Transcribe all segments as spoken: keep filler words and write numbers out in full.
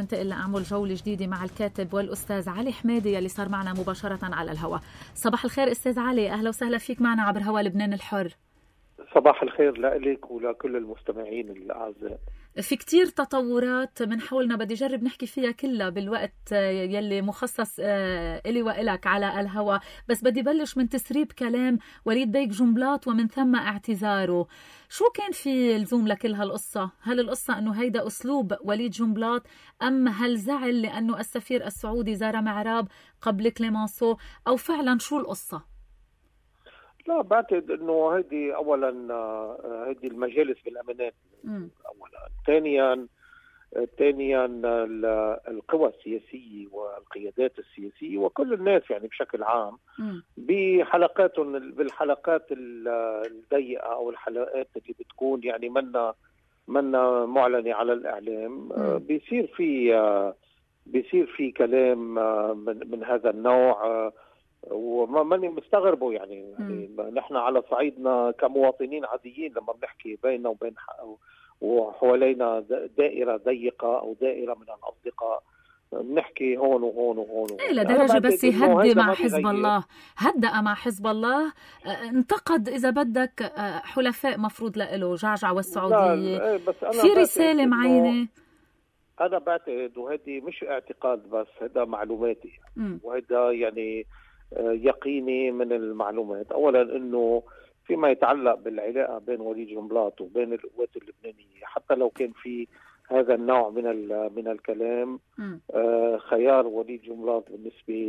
وبنتقل لأعمل جولة جديدة مع الكاتب والأستاذ علي حميدي اللي صار معنا مباشرة على الهواء. صباح الخير أستاذ علي، أهلا وسهلا فيك معنا عبر هوا لبنان الحر. صباح الخير لك ولكل المستمعين الأعزاء. في كتير تطورات من حولنا بدي جرب نحكي فيها كلها بالوقت يلي مخصص إلي وإلك على الهواء، بس بدي بلش من تسريب كلام وليد بيك جنبلاط ومن ثم اعتذاره. شو كان في لزوم لكل هالقصة؟ هل القصة أنه هيدا أسلوب وليد جنبلاط، أم هل زعل لأنه السفير السعودي زار معراب قبل كليمانسو، أو فعلا شو القصة؟ لا، بعتقد انه هيدي اولا هيدي المجالس بالامانات اولا، ثانيا ثانيا القوى السياسيه والقيادات السياسيه وكل الناس يعني بشكل عام بحلقاتهم بالحلقات الضيقه او الحلقات اللي بتكون يعني منا منا معلنه على الاعلام، بيصير في بيصير في كلام من, من هذا النوع، وما ماني مستغربه يعني, يعني نحن على صعيدنا كمواطنين عاديين لما بنحكي بيننا وبين وحوالينا دائرة ضيقة أو دائرة من الأصدقاء بنحكي هون وهون وهون, وهون. إيه لدرجة بس يهدي مع حزب الله، هدأ مع حزب الله، انتقد إذا بدك حلفاء مفروض له جعجع والسعودية. في رسالة معينة. أنا بعتقد وهذه مش اعتقاد بس، هذا معلوماتي وهذا يعني يقيني من المعلومات. أولا أنه فيما يتعلق بالعلاقة بين وليد جنبلاط وبين القوات اللبنانية، حتى لو كان في هذا النوع من من الكلام، آه خيار وليد جنبلاط بالنسبة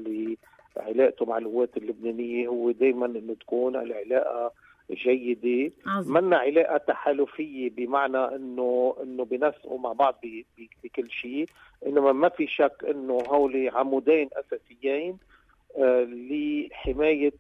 لعلاقته مع القوات اللبنانية هو دائما أنه تكون العلاقة جيدة، منا علاقة تحالفية بمعنى أنه أنه بنسقوا مع بعض بكل شيء، إنما ما في شك أنه هولي عمودين أساسيين آه لحماية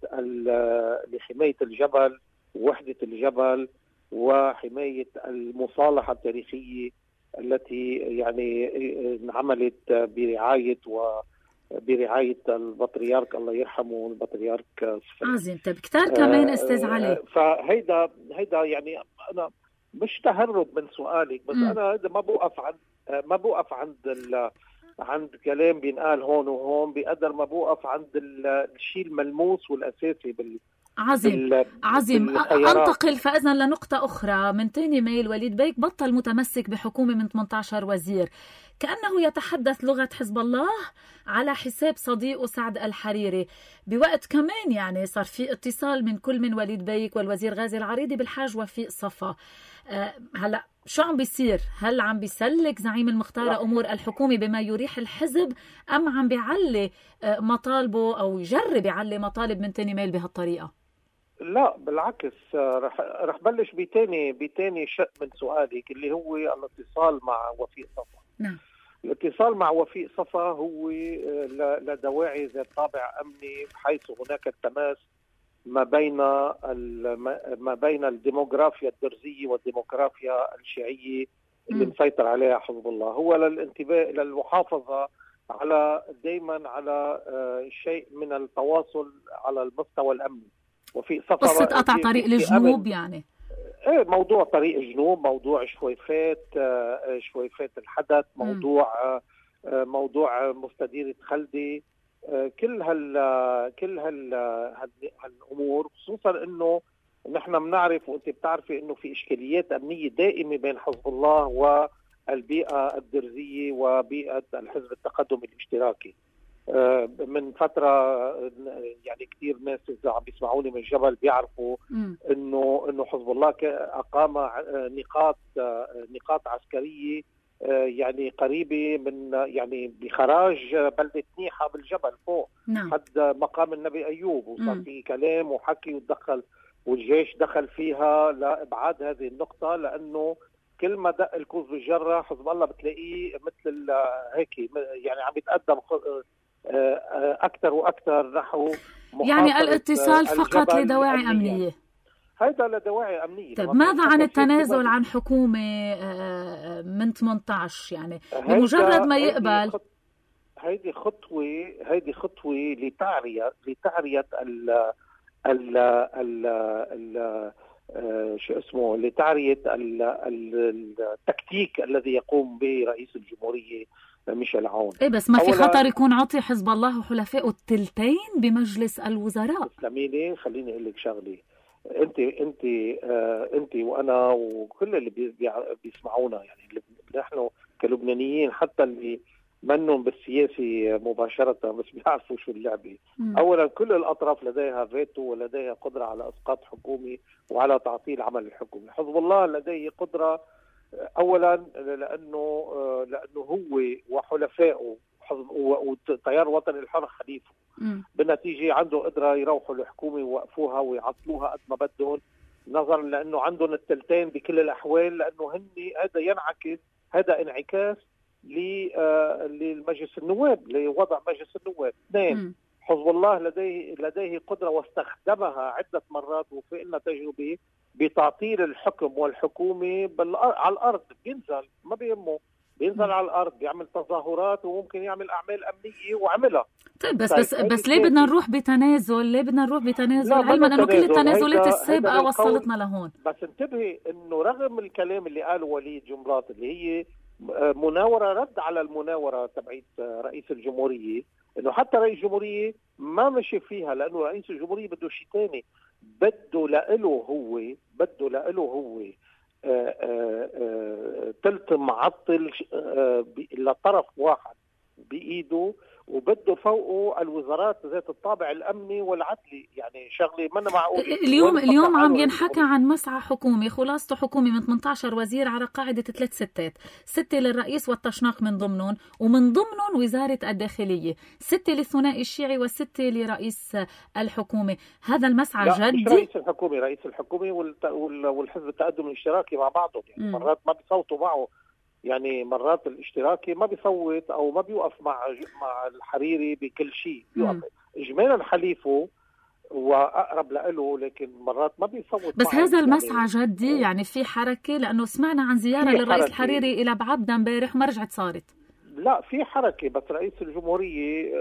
لحماية الجبل ووحدة الجبل وحماية المصالحة التاريخية التي يعني انعملت برعاية و برعاية البطريرك الله يرحمه البطريرك صفر. عظيم. طيب كتار كمان آه أستاذ علي. فهيدا هيدا يعني أنا مش تهرب من سؤالك، بس م. أنا هيدا ما بوقف عند ما بوقف عند ال عند كلام بينقال هون وهون، بقدر ما بوقف عند الشيء الملموس والأساسي بال عظيم عظيم. أنتقل فإذا لنقطة أخرى. من تاني ميل وليد بيك بطل متمسك بحكومة من ثمانية عشر وزير، كأنه يتحدث لغة حزب الله على حساب صديقه سعد الحريري، بوقت كمان يعني صار في اتصال من كل من وليد بيك والوزير غازي العريضي بالحاج وفيق صفا. أه هلأ شو عم بيصير؟ هل عم بيسلك زعيم المختار أمور الحكومة بما يريح الحزب، أم عم بيعلي مطالبه أو يجرب يعلي مطالب من تاني ميل بهالطريقة؟ لا بالعكس، رح رح بلش بتاني بتاني شق من سؤالك اللي هو الاتصال مع وفيق صفا. نعم. الاتصال مع وفيق صفا هو لدواعي ذات طابع امني، بحيث هناك التماس ما بين ما بين الديموغرافيا الدرزيه والديموغرافيا الشيعيه اللي مسيطر عليها حزب الله، هو للانتباه للمحافظه على دائما على شيء من التواصل على المستوى الامني. وفي صفا قصة قطع طريق الجنوب يعني ايه موضوع طريق الجنوب، موضوع شويفات شويفات الحدث، موضوع م. موضوع مستديرة خلدي، كل هال كل هال هالامور، خصوصا انه نحن بنعرف وانت بتعرفي انه في اشكاليات امنيه دائمه بين حزب الله والبيئه الدرزيه وبيئه الحزب التقدمي الاشتراكي. من فترة يعني كثير ناس إذا عم بيسمعوني من الجبل بيعرفوا م. إنه إنه حزب الله أقام نقاط نقاط عسكرية يعني قريبة من يعني بخراج بلدة نيحة بالجبل فوق نعم. حد مقام النبي أيوب، وصار في كلام وحكي وتدخل والجيش دخل فيها لإبعاد هذه النقطة، لأنه كل ما دق الكوز بالجرة حزب الله بتلاقيه مثل هيك يعني عم يتقدم أكثر وأكثر نحو يعني الاتصال فقط لدواعي أمنية. هذا لدواعي أمنية. طيب ماذا عن التنازل عن حكومة من ثمانية عشر يعني بمجرد ما يقبل؟ هيدي خطوة هيدي خطوة لتعرية لتعرية ال ال ال ال شو اسمه لتعرية التكتيك الذي يقوم به رئيس الجمهورية ميشيل عون. إيه بس ما في خطر يكون عطي حزب الله وحلفائه التلتين بمجلس الوزراء؟ اسلاميني خليني اقول لك شغله، انت انت آه انت وانا وكل اللي بي بيسمعونا، يعني اللي نحن كلبنانيين حتى اللي منهم بالسياسي مباشره بس بيعرفوا شو اللعبه. م. اولا كل الاطراف لديها فيتو ولديها قدره على اسقاط حكومي وعلى تعطيل عمل الحكومي. حزب الله لديه قدره اولا لانه لانه هو وحلفائه والتيار الوطني الحر خليفه، بالنتيجه عنده قدره يروحوا الحكومه ويوقفوها ويعطلوها قد ما بدهم، نظرا لانه عندهم التلتين بكل الاحوال، لانه هن هذا ينعكس هذا انعكاس للمجلس النواب، لوضع مجلس النواب. اثنين، حزب الله لديه لديه قدره واستخدمها عده مرات وفي لنا تجربه بتعطيل الحكم والحكومه على الارض. بينزل ما بيهمه، بينزل على الارض بيعمل تظاهرات وممكن يعمل اعمال امنيه وعملها. طيب بس طيب بس بس ليه بدنا نروح بتنازل؟ ليه بدنا نروح بتنازل علما انه كل التنازلات السابقه وصلتنا لهون؟ بس انتبهي انه رغم الكلام اللي قاله وليد جمرات اللي هي مناوره رد على المناوره تبعت رئيس الجمهوريه، انه حتى رئيس الجمهوريه ما مشي فيها، لانه رئيس الجمهوريه بده شيء ثاني، بده لإله هو بده لإله هو آآ آآ تلت معطل لطرف واحد بايده، وبده فوقه الوزارات ذات الطابع الامني والعدلي. يعني شغله ما معقول. اليوم اليوم عم ينحكى عن مسعى حكومي، خلاصته حكومي من ثمانية عشر وزير على قاعده ثلاث ستات، سته للرئيس والتشناق من ضمنهم، ومن ضمنهم وزاره الداخليه، سته للثنائي الشيعي وسته لرئيس الحكومه. هذا المسعى لا جدي؟ مش رئيس الحكومه، رئيس الحكومه والحزب التقدم الاشتراكي مع بعضهم، يعني م. مرات ما بيصوتوا معه، يعني مرات الاشتراكي ما بيصوت او ما بيوقف مع مع الحريري بكل شيء، بيوقف اجمالا حليفه واقرب له، لكن مرات ما بيصوت. بس هذا المسعى يعني جدي، يعني في حركه؟ لانه سمعنا عن زياره للرئيس الحريري الى بعبدا امبارح وما رجعت صارت. لا في حركه، بس رئيس الجمهوريه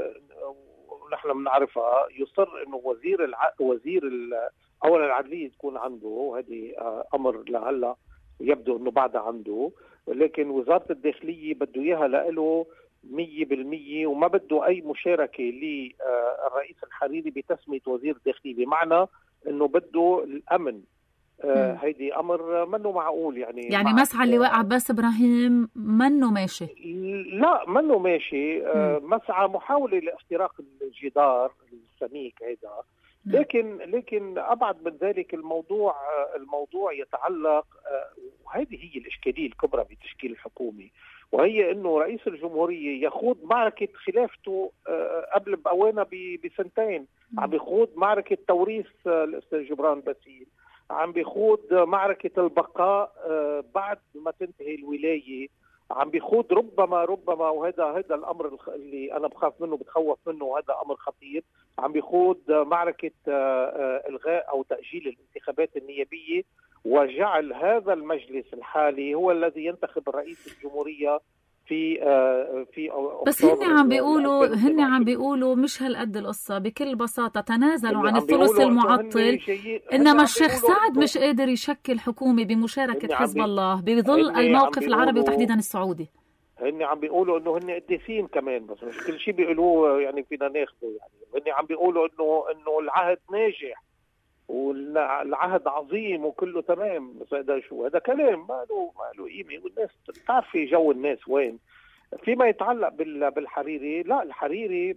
ونحن بنعرفها يصر انه وزير الع... وزير ال... اولا العدليه تكون عنده، هذه امر لهلا يبدو انه بعدها عنده، لكن وزارة الداخلية بده إياها لإله مية بالمية، وما بده أي مشاركة للرئيس الحريري بتسمية وزير الداخلية، بمعنى أنه بده الأمن. آه هيدي أمر منه معقول. يعني يعني مسعى اللواء عباس إبراهيم منه ماشي؟ لا منه ماشي. آه مسعى محاولة لاختراق الجدار السميك هيدا، لكن لكن ابعد من ذلك الموضوع الموضوع يتعلق، وهذه هي الاشكاليه الكبرى بتشكيل الحكومه، وهي انه رئيس الجمهوريه يخوض معركه خلافته قبل باوانها بسنتين، عم بيخوض معركه توريث الاستاذ جبران باسيل، عم بيخوض معركه البقاء بعد ما تنتهي الولايه، عم بيخوض ربما ربما وهذا هذا الامر اللي انا بخاف منه بتخوف منه، وهذا امر خطير، عم بيخوض معركه الغاء او تاجيل الانتخابات النيابيه وجعل هذا المجلس الحالي هو الذي ينتخب الرئيس الجمهوريه في في بس هن عم بيقولوا هن عم بيقولوا مش هالقد القصه، بكل بساطه تنازلوا عن الثلث المعطل، انما الشيخ سعد مش قادر يشكل حكومه بمشاركه حزب الله بظل الموقف العربي وتحديدا السعودي. هن عم بيقولوا انه هن قديسين كمان، بس مش كل شيء بيقولوه يعني فينا ناخده. يعني هن عم بيقولوا انه انه العهد ناجح والعهد عظيم وكله تمام، بس هذا شو؟ هذا كلام ما له ما له قيمه، والناس بتعرفي جو الناس وين. فيما يتعلق بالحريري، لا الحريري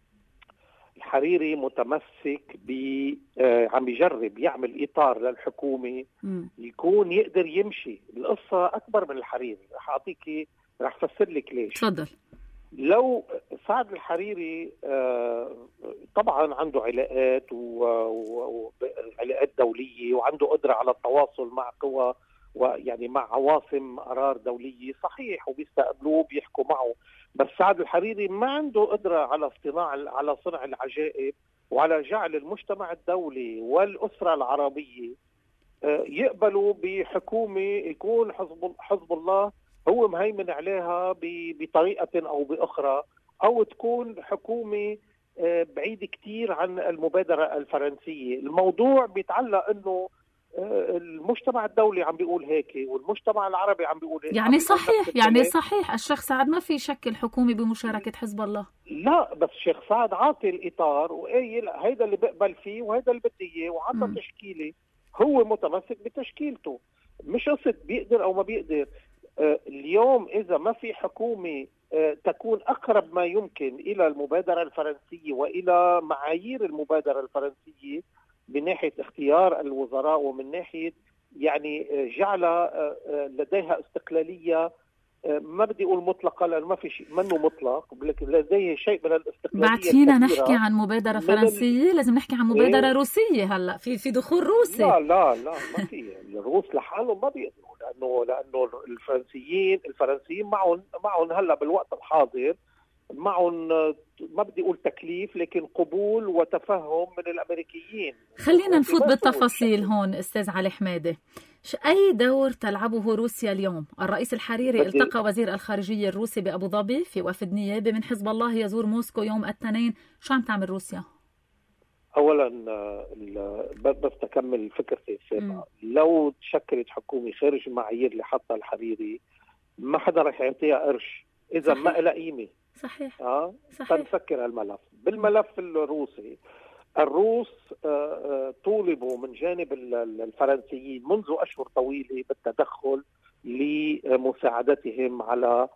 الحريري متمسك ب عم بيجرب يعمل اطار للحكومه يكون يقدر يمشي. القصه اكبر من الحريري، رح اعطيكي رح افسر لك ليش. تفضل. لو سعد الحريري طبعا عنده علاقات وعلاقات دوليه، وعنده قدره على التواصل مع قوى ويعني مع عواصم قرار دوليه، صحيح، وبيستقبلوه بيحكوا معه، بس سعد الحريري ما عنده قدره على اصطناع على صنع العجائب وعلى جعل المجتمع الدولي والاسره العربيه يقبلوا بحكومه يكون حزب حزب الله هو مهيمن عليها بطريقة أو بأخرى، أو تكون حكومة بعيدة كتير عن المبادرة الفرنسية. الموضوع بيتعلق أنه المجتمع الدولي عم بيقول هيك والمجتمع العربي عم بيقول هيك. يعني صحيح يعني صحيح الشيخ سعد ما في شكل حكومي بمشاركة حزب الله. لا بس الشيخ سعد عاطي الإطار وقايل هيدا اللي بقبل فيه وهيدا اللي بدي اياه وعطى تشكيلة، هو متمسك بتشكيلته، مش قصة بيقدر أو ما بيقدر. اليوم إذا ما في حكومة تكون أقرب ما يمكن إلى المبادرة الفرنسية وإلى معايير المبادرة الفرنسية من ناحية اختيار الوزراء ومن ناحية يعني جعل لديها استقلالية، ما بدي أقول مطلقة لأنه ما في شيء منه مطلق، لكن لديه شيء من الاستقلالية. بعد فينا نحكي عن مبادرة فرنسية ال... لازم نحكي عن مبادرة إيه؟ روسية. هلا في في دخول روسي. لا لا لا ما في الروس لحالهم ما بيقدروا، لأنه لأنه الفرنسيين الفرنسيين معهم معهم هلا بالوقت الحاضر معهم ما بدي أقول تكليف لكن قبول وتفهم من الأمريكيين. خلينا نفوت بالتفاصيل هون أستاذ علي حمادة. أي دور تلعبه روسيا اليوم؟ الرئيس الحريري التقى وزير الخارجية الروسي بأبو ظبي في وفد نيابي من حزب الله يزور موسكو يوم الاثنين. شو عم تعمل روسيا؟ أولا بس تكمل فكرتي السابقة، لو تشكلت حكومة خارج المعايير اللي حطها الحريري ما حدا رح يعطيها قرش إذا صحيح. ما لها قيمة. صحيح. اه فنسكر الملف. بالملف الروسي الروس طولبوا من جانب الفرنسيين منذ أشهر طويلة بالتدخل لمساعدتهم على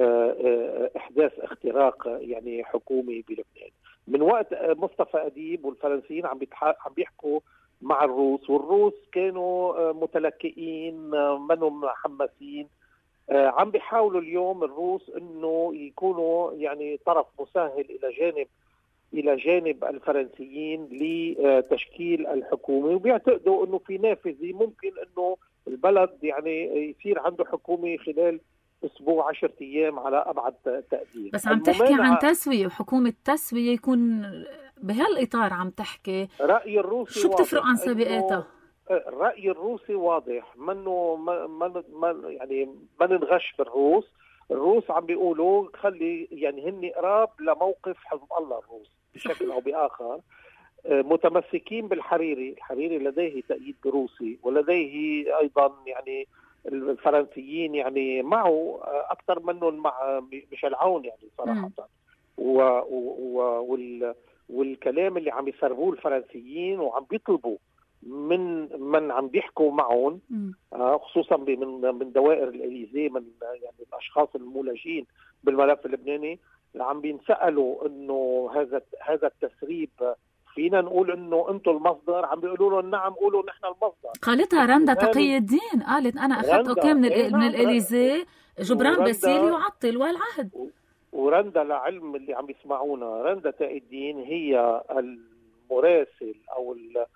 إحداث اختراق يعني حكومي بلبنان. من وقت مصطفى أديب والفرنسيين عم عم بيحكوا مع الروس، والروس كانوا متلكئين منهم محمسين. عم بيحاولوا اليوم الروس انه يكونوا يعني طرف مساهل الى جانب الى جانب الفرنسيين لتشكيل الحكومه، وبيعتقدوا انه في نافذه ممكن انه البلد يعني يصير عنده حكومه خلال اسبوع عشرة ايام على ابعد تقدير. بس عم تحكي عن تسويه وحكومه تسويه يكون بهالاطار عم تحكي. راي الروسي شو بتفرق عن سابقاتها؟ الرأي الروسي واضح، منه ما ما يعني ما ننغش بالروس. الروس عم بيقولوا خلي يعني هن قراب لموقف حزب الله الروس بشكل او باخر، متمسكين بالحريري. الحريري لديه تأييد روسي ولديه ايضا يعني الفرنسيين يعني معه اكثر منهم مع ميشيل عون يعني صراحه. و وال والكلام اللي عم يسربوه الفرنسيين وعم بيطلبوا من من عم بيحكوا معهم خصوصا من من دوائر الإليزي، من يعني الاشخاص المولجين بالملف اللبناني اللي عم بينسالوا انه هذا هذا التسريب فينا نقول انه انتم المصدر، عم بيقولوا لهم نعم قولوا نحن المصدر. قالتها رندا تقي الدين، قالت انا اخذت اوكي من إيه من الإليزي جبران باسيل يعطل والعهد. ورندا لعلم اللي عم يسمعونا، رندا تقي الدين هي المراسل او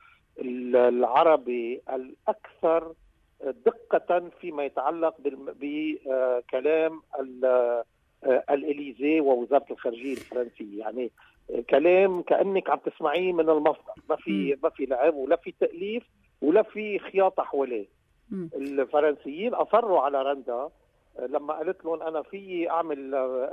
العربي الأكثر دقة فيما يتعلق بكلام الإليزي ووزارة الخارجية الفرنسية. يعني كلام كأنك عم تسمعيه من المصدر، ما في ما في لعب ولا في تأليف ولا في خياطة حواليه. الفرنسيين أصروا على رندا لما قالت لهم أنا في أعمل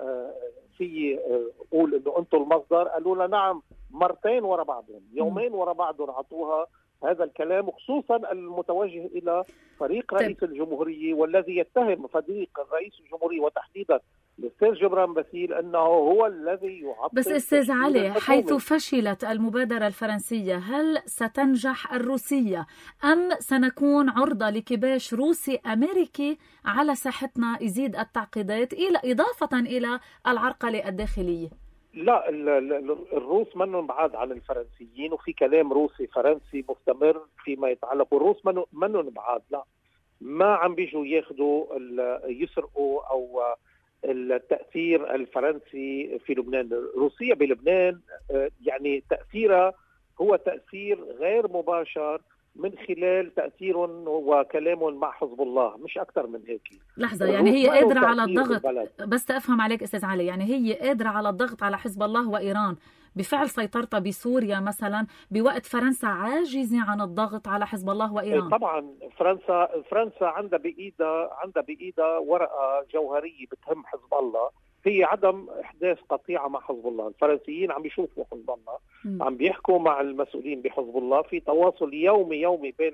في أقول إنه أنتم المصدر، قالوا لها نعم مرتين ورا بعضهم، يومين ورا بعضهم عطوها هذا الكلام، وخصوصا المتوجه إلى فريق رئيس الجمهورية والذي يتهم فريق رئيس الجمهورية وتحديدا الأستاذ جبران باسيل أنه هو الذي يعطل. بس أستاذ علي، حيث فشلت المبادرة الفرنسية هل ستنجح الروسية أم سنكون عرضة لكباش روسي أمريكي على ساحتنا يزيد التعقيدات إلى إضافة إلى العرقلة الداخلية؟ لا الروس منهم بعاد عن الفرنسيين، وفي كلام روسي فرنسي مستمر فيما يتعلق، والروس منهم بعاد، لا ما عم بيجوا ياخذوا يسرقوا او التأثير الفرنسي في لبنان. روسيا بلبنان يعني تأثيرها هو تأثير غير مباشر من خلال تأثيرهم وكلامهم مع حزب الله، مش أكثر من هيك. لحظة، يعني هي قادرة على الضغط، بس تفهم عليك أستاذ علي، يعني هي قادرة على الضغط على حزب الله وإيران بفعل سيطرتها بسوريا مثلا، بوقت فرنسا عاجزة عن الضغط على حزب الله وإيران. طبعا فرنسا فرنسا عندها بإيدها عندها بإيدها ورقة جوهرية بتهم حزب الله، هي عدم إحداث قطيعة مع حزب الله. الفرنسيين عم بيشوفوا حزب الله، م. عم بيحكوا مع المسؤولين بحزب الله، في تواصل يومي يومي بين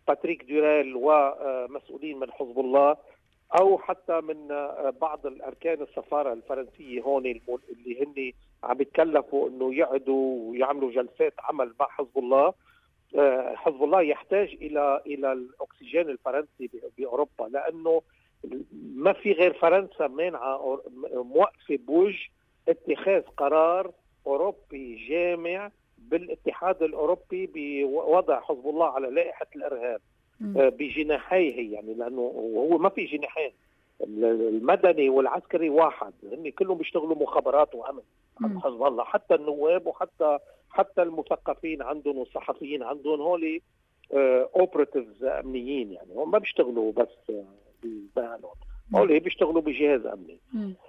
باتريك دوريل ومسؤولين من حزب الله، أو حتى من بعض الأركان السفارة الفرنسية هون اللي هن عم يتكلفوا أنه يعدوا ويعملوا جلسات عمل مع حزب الله. حزب الله يحتاج إلى إلى الأكسجين الفرنسي بأوروبا، لأنه ما في غير فرنسا مانعة موقفة بوجه اتخاذ قرار أوروبي جامع بالاتحاد الأوروبي بوضع حزب الله على لائحة الإرهاب بجناحيه، يعني لأنه هو ما في جناحين، المدني والعسكري واحد، هم كلهم بيشتغلوا مخابرات وأمن حزب الله، حتى النواب وحتى حتى المثقفين عندهم والصحفيين عندهم هولي اوبراتيفز امنيين، يعني هم ما بيشتغلوا بس ببالهم، هولي بيشتغلوا بجهاز امني.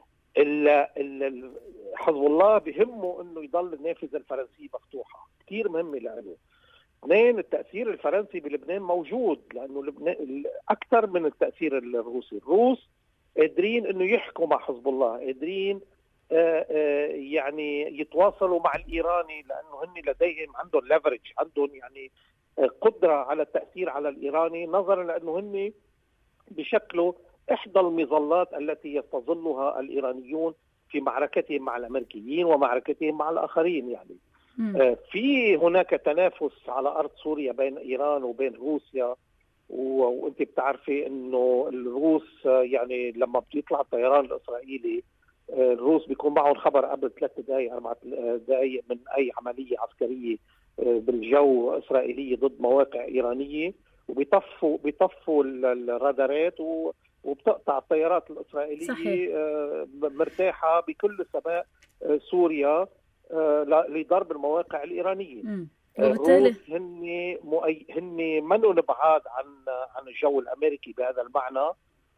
حزب الله بهمه انه يضل النافذه الفرنسيه مفتوحه، كثير مهمه له. اثنين، التاثير الفرنسي بلبنان موجود، لانه لبنان اكثر من التاثير الروسي. الروس قادرين انه يحكوا مع حزب الله، قادرين آآ آآ يعني يتواصلوا مع الإيراني، لأنه هن لديهم عندهم ليفرج، عندهم يعني قدرة على التأثير على الإيراني، نظرا لأنه هن بشكله إحدى المظلات التي يستظلها الإيرانيون في معركتهم مع الأمريكيين ومعركتهم مع الآخرين. يعني في هناك تنافس على أرض سوريا بين إيران وبين روسيا، وأنت بتعرفي أنه الروس يعني لما بيطلع الطيران الإسرائيلي الروس بيكون معهم خبر قبل ثلاث دقائق أربع دقائق من أي عملية عسكرية بالجو إسرائيلية ضد مواقع إيرانية، وبيطفوا بيطفوا الرادارات وبتقطع الطيارات الإسرائيلية. صحيح. مرتاحة بكل سماء سوريا لضرب المواقع الإيرانية. الروس هن مؤي... هن منو بعاد عن عن الجو الأمريكي بهذا المعنى.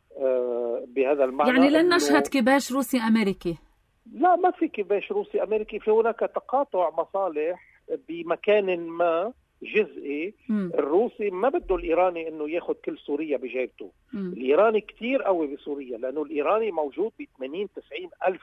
بهذا المعنى يعني لن نشهد كباش روسي أمريكي؟ لا، ما في كباش روسي أمريكي، في هناك تقاطع مصالح بمكان ما جزئي. م. الروسي ما بده الإيراني أنه ياخد كل سوريا بجيبته. م. الإيراني كتير قوي بسوريا، لأنه الإيراني موجود ب ثمانين تسعين ألف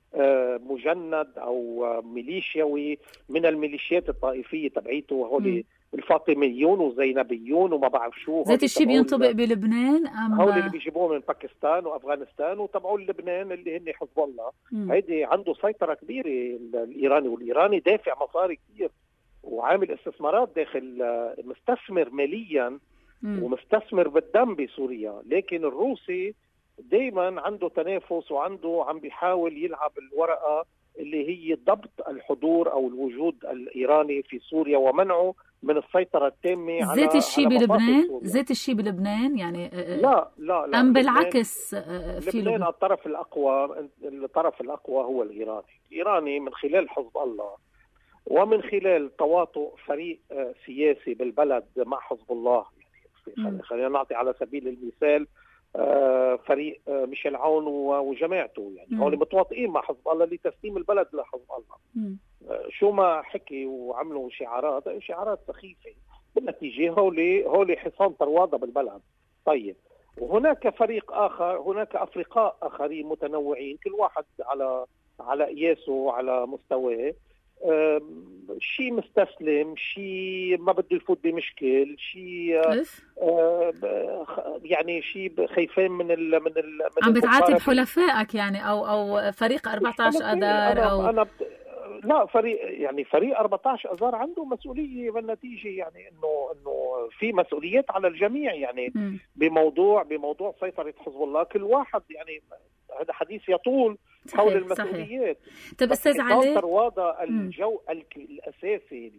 مجند أو ميليشياوي من الميليشيات الطائفية تبعيته، وهولي الفاطميون وزينبيون وما بعرف شو. ذات الشيء بينطبق بلبنان؟ أم هول اللي بيجيبوه من باكستان وأفغانستان وتبعون لبنان اللي هن حزب الله. هيدي عنده سيطرة كبيرة الإيراني، والإيراني دافع مصاري كتير وعامل استثمارات داخل، مستثمر ماليا م. ومستثمر بالدم بسوريا. لكن الروسي دايما عنده تنافس وعنده عم بيحاول يلعب الورقة اللي هي ضبط الحضور أو الوجود الإيراني في سوريا ومنعه من السيطرة التامة على ذات الشيء بلبنان. ذات الشيء بلبنان يعني لا لا لا أم بالعكس في لبنان الطرف الأقوى، الطرف الأقوى هو الإيراني. الإيراني من خلال حزب الله ومن خلال تواطؤ فريق سياسي بالبلد مع حزب الله. يعني خلينا نعطي على سبيل المثال فريق ميشيل عون وجماعته، يعني هول متواطئين مع حزب الله لتسليم البلد لحزب الله. م. شو ما حكي وعملوا شعارات شعارات سخيفة، بالنتيجة هولي هولي حصان طروادة بالبلد. طيب، وهناك فريق آخر، هناك أفرقاء آخرين متنوعين، كل واحد على على قياسه وعلى مستواه، شيء مستسلم، شيء ما بده يفوت بمشكل، شيء يعني شيء خايفين من ال من ال من عم بتعاتب حلفائك يعني، او او فريق أربعة عشر اذار او أنا بت... لا فريق يعني فريق أربعة عشر اذار عنده مسؤوليه بالنتيجه، يعني انه انه في مسؤوليات على الجميع، يعني م. بموضوع بموضوع سيطره حزب الله. كل واحد يعني هذا حديث يطول حول المسؤوليات. طب استاذ علي، طروادة الجو الاساسي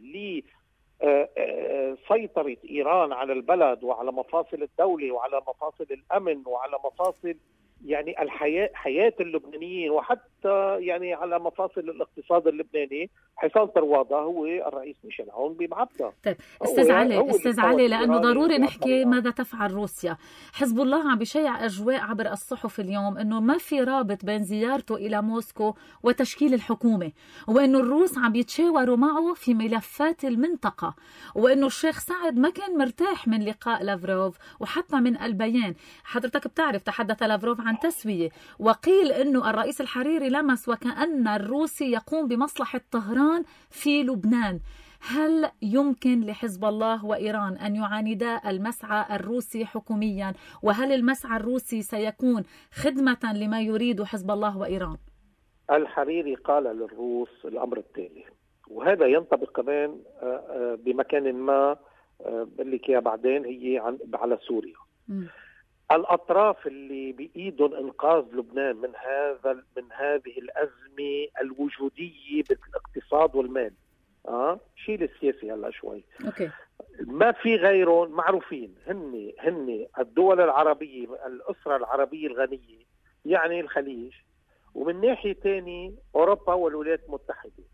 لسيطره ايران على البلد وعلى مفاصل الدوله وعلى مفاصل الامن وعلى مفاصل يعني الحياة حياة اللبنانيين وحتى يعني على مفاصل الاقتصاد اللبناني، حصان طروادة هو الرئيس ميشيل عون بمعبده. طيب استاذ علي استاذ علي لانه ضروري نحكي ماذا تفعل روسيا. حزب الله عم بيشيع اجواء عبر الصحف اليوم انه ما في رابط بين زيارته الى موسكو وتشكيل الحكومه، وانه الروس عم يتشاوروا معه في ملفات المنطقه، وانه الشيخ سعد ما كان مرتاح من لقاء لافروف وحتى من البيان. حضرتك بتعرف تحدث لافروف عن تسوية، وقيل أنه الرئيس الحريري لمس وكأن الروسي يقوم بمصلحة طهران في لبنان. هل يمكن لحزب الله وإيران أن يعاندا المسعى الروسي حكوميا؟ وهل المسعى الروسي سيكون خدمة لما يريد حزب الله وإيران؟ الحريري قال للروس الأمر التالي، وهذا ينطبق كمان بمكان ما اللي كيها بعدين هي على سوريا. م. الأطراف اللي بإيدهم إنقاذ لبنان من هذا من هذه الأزمة الوجودية بالاقتصاد والمال، اه شيل السياسي هلا شوي. اوكي. ما في غيرهم معروفين، هن هن الدول العربية، الأسرة العربية الغنية، يعني الخليج، ومن ناحية تاني أوروبا والولايات المتحدة.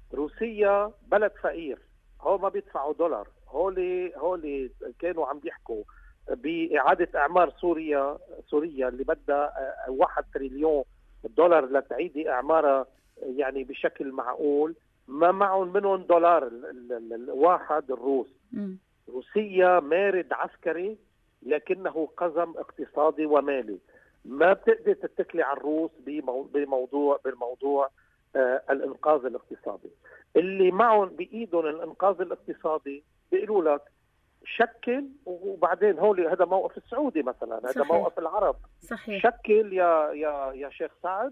روسيا بلد فقير، هو ما بيدفعوا دولار، هولي هولي كانوا عم بيحكوا بإعادة إعمار سوريا سوريا اللي بدها واحد تريليون دولار لتعيد إعمارها يعني بشكل معقول، ما معهم منهم دولار الواحد. الروس م. روسيا مارد عسكري لكنه قزم اقتصادي ومالي، ما بتقدر تتكلي على الروس بموضوع بالموضوع آه الانقاذ الاقتصادي. اللي معهم بايدهم الانقاذ الاقتصادي بيقولوا لك شكل، وبعدين هولي هذا موقف السعودي مثلا، هذا صحيح. موقف العرب. صحيح. شكل يا يا يا شيخ سعد،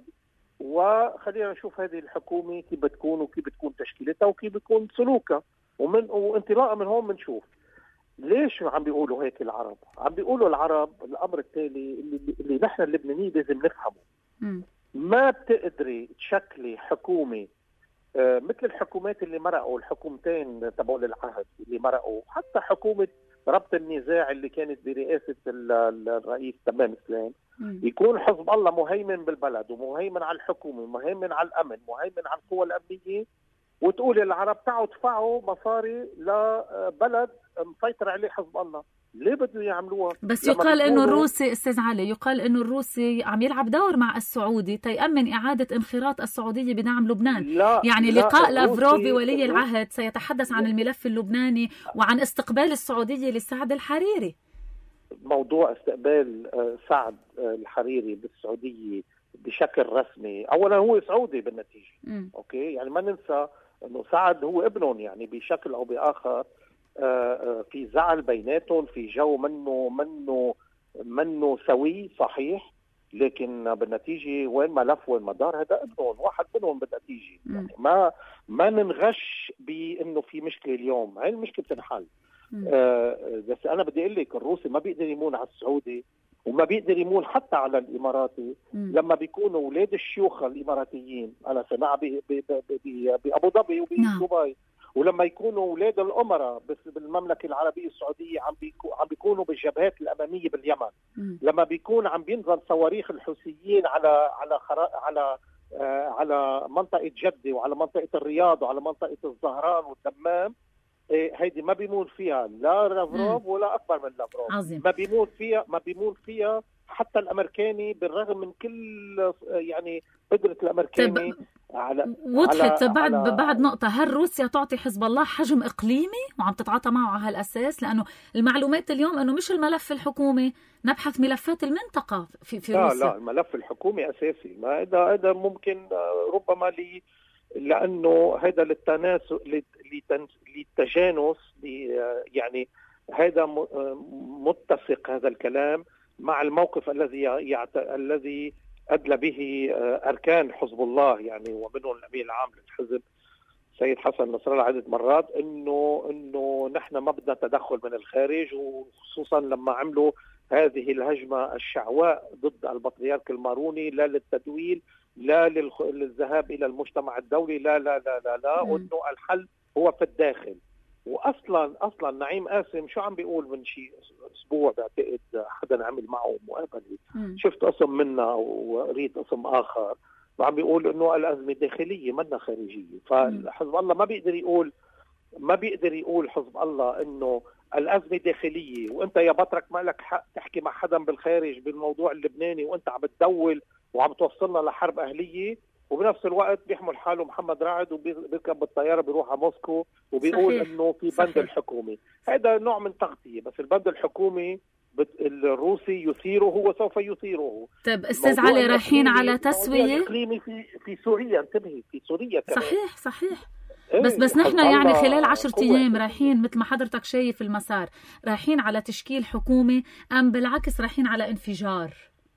وخلينا نشوف هذه الحكومه كيف بتكون وكيف بتكون تشكيلتها وكيف بتكون سلوكها، ومن وانطلاقا من هون بنشوف ليش عم بيقولوا هيك العرب. عم بيقولوا العرب الامر التالي اللي, اللي نحن اللبنانيين لازم نفهمه. م. ما بتقدري تشكلي حكومه آه مثل الحكومات اللي مرقوا، الحكومتين تبعوا العهد اللي مرقوا، حتى حكومه ربط النزاع اللي كانت برئاسه الرئيس تمام اسلام، يكون حزب الله مهيمن بالبلد ومهيمن على الحكومه، مهيمن على الامن، مهيمن على القوى الامنيه، وتقول العرب تعوا ادفعوا مصاري لبلد مسيطر عليه حزب الله. ليه بده يعملوها؟ بس يقال انه الروسي استاذ علي، يقال انه الروسي عم يلعب دور مع السعودي تيأمن اعاده انخراط السعوديه بدعم لبنان. لا يعني لا لقاء لافروف بولي العهد سيتحدث عن الملف اللبناني وعن استقبال السعوديه لسعد الحريري. موضوع استقبال سعد الحريري بالسعوديه بشكل رسمي، اولا هو سعودي بالنتيجه. م. اوكي، يعني ما ننسى انه سعد هو ابنهم، يعني بشكل او باخر في زعل بيناتهم، في جو منه منه منه سوي صحيح، لكن بالنتيجه وين ما لف وين ما دار هذا ابنهم، واحد منهم بالنتيجه. يعني ما ما ننغش بانه في مشكله اليوم، هاي المشكله بتنحل. آه بس انا بدي اقول لك الروسي ما بيقدر يمون على السعودي وما بيقدر يمون حتى على الاماراتي. م. لما بيكونوا اولاد الشيوخ الاماراتيين، انا سمع بابو ظبي وبدبي، ولما يكونوا اولاد الامراء بس بالمملكه العربيه السعوديه عم بيكو عم بيكونوا بالجبهات الاماميه باليمن، م. لما بيكون عم بينزل صواريخ الحوثيين على على خرا على آه على منطقه جده وعلى منطقه الرياض وعلى منطقه الزهران والدمام، إيه هيدي ما بيمون فيها لا لافروف ولا اكبر من لافروف. عظيم. ما بيمون فيها ما بيمون فيها حتى الامريكاني، بالرغم من كل يعني قدره الامريكاني على وضحت. على بعد على بعد نقطه، هل روسيا تعطي حزب الله حجم اقليمي وعم تتعاطى معه على هالاساس؟ لانه المعلومات اليوم انه مش الملف الحكومي، نبحث ملفات المنطقه في في لا روسيا. لا الملف الحكومي اساسي. ما هذا هذا ممكن ربما لي لانه هذا للتناسق للتجانس، يعني هذا متسق هذا الكلام مع الموقف الذي يعت... الذي أدلى به أركان حزب الله، يعني ومنهم الأمين العام للحزب سيد حسن نصر الله عدة مرات، إنه إنه نحن ما بدنا تدخل من الخارج، وخصوصا لما عملوا هذه الهجمة الشعواء ضد البطريرك الماروني، لا للتدويل لا للذهاب إلى المجتمع الدولي، لا لا لا لا, لا. وإنه الحل هو في الداخل. واصلا اصلا نعيم قاسم شو عم بيقول من شيء اسبوع، بعتقد حدا عمل معه مقابله، شفت قسم منها وقريت قسم اخر، وعم بيقول انه الازمه داخليه منا خارجيه. فحزب الله ما بيقدر يقول ما بيقدر يقول حزب الله انه الازمه داخليه، وانت يا بطرك ما لك حق تحكي مع حدا بالخارج بالموضوع اللبناني، وانت عم بتدول وعم توصلنا لحرب اهليه، وبنفس الوقت بيحمل حاله محمد رعد وبيركب بالطياره بيروح على موسكو وبيقول صحيح. انه في بند صحيح. الحكومي. هذا نوع من تغطيه، بس البند الحكومي الروسي يثيره وسوف يثيره. طيب استاذ علي، رايحين على تسويه اقليمي في في سوريا، انتبهي في سوريا كمان. صحيح صحيح بس بس نحن يعني خلال عشرة أيام رايحين مثل ما حضرتك شايف المسار، رايحين على تشكيل حكومة أم بالعكس رايحين على انفجار؟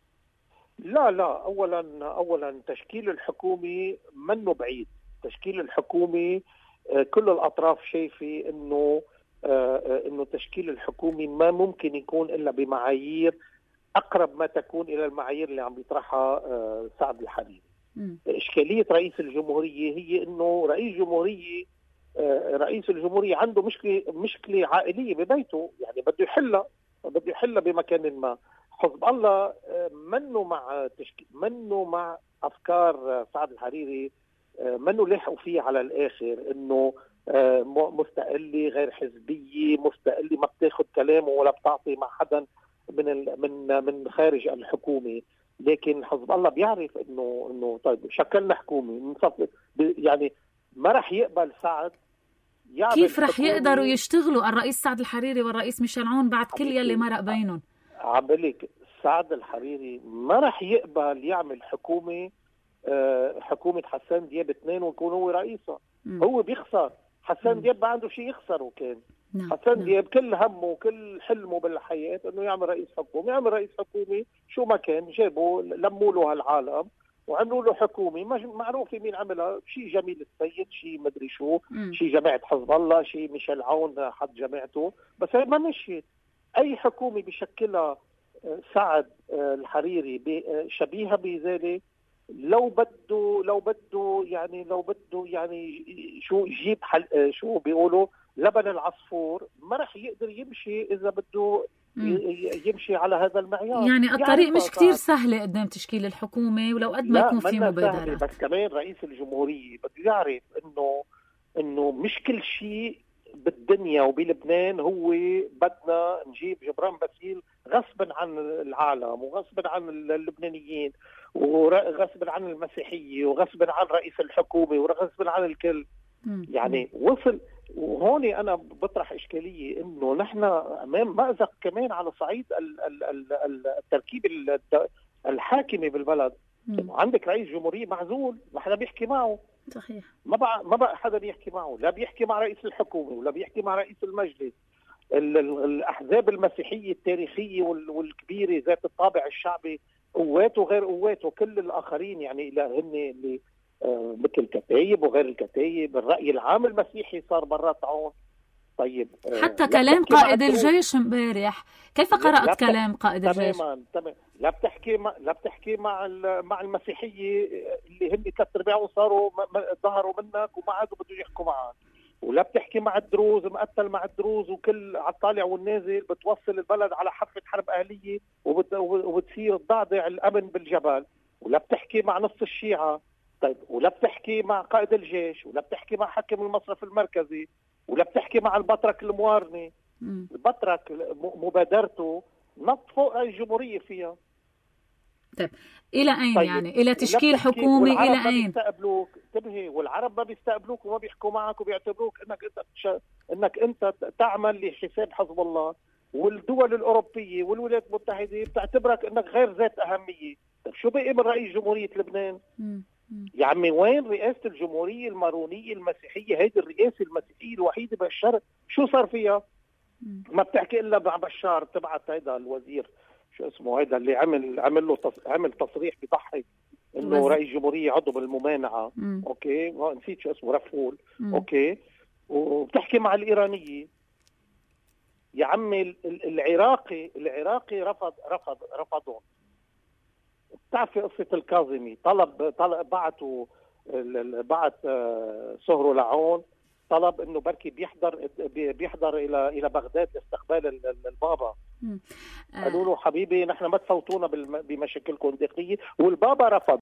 لا لا اولا اولا تشكيل الحكومه منه بعيد. تشكيل الحكومه كل الاطراف شايفه انه انه تشكيل الحكومه ما ممكن يكون الا بمعايير اقرب ما تكون الى المعايير اللي عم بيطرحها سعد الحريري. اشكاليه رئيس الجمهوريه هي انه رئيس جمهوريه رئيس الجمهوريه عنده مشكله مشكله عائليه ببيته، يعني بده يحلها بده يحلها بمكان ما. حزب الله منه مع تشكيل منه مع افكار سعد الحريري، منه لاحقوا فيه على الاخر انه مستقله غير حزبيه، مستقله ما بتاخذ كلامه ولا بتعطي مع حدا من من من خارج الحكومه. لكن حزب الله بيعرف انه انه طيب شكلنا حكومه يعني ما رح يقبل سعد. كيف رح يقدروا يشتغلوا الرئيس سعد الحريري والرئيس ميشيل عون بعد كل يلي مرق بينهم؟ عبالك سعد الحريري ما رح يقبل يعمل حكومه حكومه حسان دياب اثنين ويكون هو رئيسها. هو بيخسر. حسان دياب ما عنده شيء يخسره. كان نعم. حسان نعم. دياب كل همه وكل حلمه بالحياه انه يعمل رئيس حكومه. يعمل رئيس حكومه شو ما كان، جابوا لموا له هالعالم وعملوا له حكومه معروفه مين عملها، شيء جميل السيد، شيء مدري شو، شيء جماعه حزب الله، شيء ميشيل عون حد جماعته، بس هي ما مشيت. اي حكومه بشكلها سعد الحريري شبيهه بذلك لو بده لو بده يعني لو بده يعني شو يجيب حل شو بيقولوا لبن العصفور، ما رح يقدر يمشي اذا بده يمشي على هذا المعيار. يعني الطريق يعني مش كتير سهله قدام تشكيل الحكومه ولو قد ما يكون في مبادرات. بس كمان رئيس الجمهوريه بده يعرف انه انه مش كل شيء بالدنيا وبلبنان هو بدنا نجيب جبران باسيل غصبا عن العالم وغصبا عن اللبنانيين وغصبا عن المسيحيه وغصبا عن رئيس الحكومه وغصبا عن الكل. يعني وصل. وهون انا بطرح اشكاليه انه نحن امام مأزق كمان على صعيد التركيب الحاكمي بالبلد. عندك رئيس جمهوريه معزول، ما حدا بيحكي معه. صحيح. ما بقى ما بقى حدا بيحكي معه، لا بيحكي مع رئيس الحكومه ولا بيحكي مع رئيس المجلس. الاحزاب المسيحيه التاريخيه والكبيره ذات الطابع الشعبي قواته غير قواته، كل الاخرين يعني الى هن اللي آه مثل الكتايب وغير الكتايب. الراي العام المسيحي صار مرات عون. طيب آه حتى كلام قائد الجيش امبارح، كيف قرأت كلام قائد الجيش؟ تماما تمام. لا بتحكي مع لا بتحكي مع مع المسيحيه اللي هن ثلاث ارباعهم صاروا ظهروا منك وما عادوا بدهم يحكوا معك، ولا بتحكي مع الدروز مقتل مع الدروز وكل على الطالع والنازل بتوصل البلد على حافه حرب اهليه وبت... وبتصير تضعضع الامن بالجبل، ولا بتحكي مع نص الشيعه. طيب ولا بتحكي مع قائد الجيش، ولا بتحكي مع حاكم المصرف المركزي، ولا بتحكي مع البطرك الموارني. البطرك مبادرته نط فوق الجمهوريه فيها. طيب الى اين طيب. يعني الى تشكيل حكومه الى اين؟ بيستقبلوك انتبهي، والعرب ما بيستقبلوك وما بيحكوا معك وبيعتبروك انك انت تش... انك انت تعمل لحساب حزب الله، والدول الاوروبيه والولايات المتحده بتعتبرك انك غير ذات اهميه. طيب شو بقي من رئيس جمهوريه لبنان؟ م. م. يا عمي وين رئاسه الجمهوريه المارونيه المسيحيه؟ هيدي الرئاسه المسيحيه الوحيده بالشرق، شو صار فيها؟ م. ما بتحكي الا مع بشار، تبعت هيدا الوزير شو اسمه هيدا اللي عمل عمل له تص... عمل تصريح بيضحك انه رئيس جمهوريه عضو بالممانعه. مم. اوكي نسيت شو اسمه رفول. مم. اوكي وبتحكي مع الايرانيه. يا عمي العراقي العراقي رفض رفض رفضهم. بتعرفي قصه الكاظمي، طلب طلب بعتوا بعت سهرو لعون، طلب انه بركي بيحضر بيحضر الى الى بغداد لاستقبال البابا. قالوا له حبيبي نحن ما تفوتونا بمشاكلكم الداخليه، والبابا رفض.